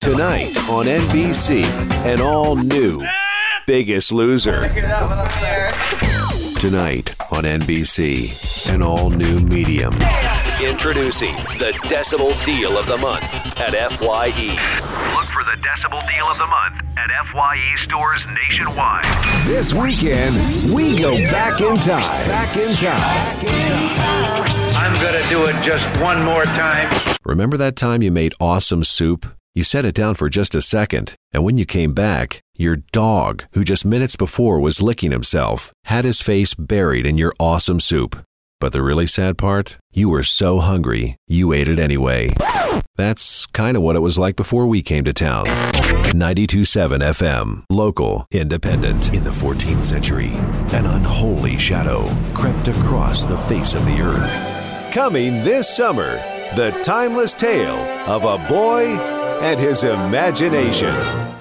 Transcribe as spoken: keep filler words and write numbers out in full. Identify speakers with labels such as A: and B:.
A: Tonight on N B C, an all-new Biggest Loser. Tonight on N B C, an all-new Medium. Introducing the Decibel Deal of the Month at F Y E.
B: Look for the Decibel Deal of the Month at F Y E stores nationwide.
A: This weekend, we go back in time. Back in time.
C: I'm going to do it just one more time.
A: Remember that time you made awesome soup? You set it down for just a second, and when you came back, your dog, who just minutes before was licking himself, had his face buried in your awesome soup. But the really sad part? You were so hungry, you ate it anyway. That's kind of what it was like before we came to town. ninety-two point seven F M, local, independent. In the fourteenth century, an unholy shadow crept across the face of the earth. Coming this summer, the timeless tale of a boy and his imagination.